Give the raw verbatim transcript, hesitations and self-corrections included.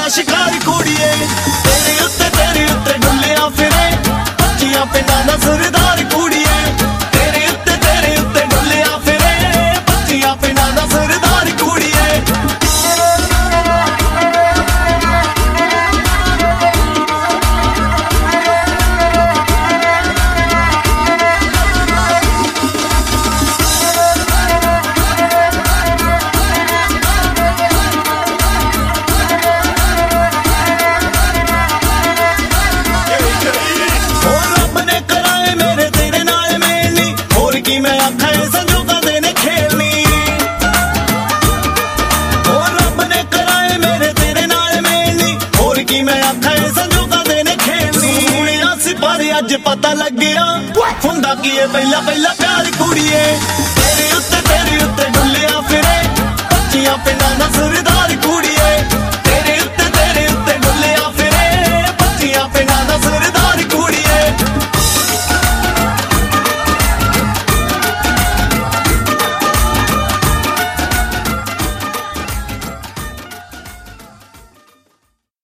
शिकार कुड़िए तेरे उत्ते तेरे उत्ते डुल्लिया फिरे पच्चियां पिंडां दा सरदार कुड़िए तेरे उत्ते तेरे उत्ते डुल्लिया फिरे पच्चियां पिंडां दा सरदार कुड़िए मैं आखा संजोगा देने खेलनी और रब ने कराए मेरे तेरे नाल मेलनी और की मैं आखा संजोगा देने खेलनी हुणिया सिपाही अज पता लग गया हुंदा की है पहला पहला प्यार कुड़िए तेरे उत्ते तेरे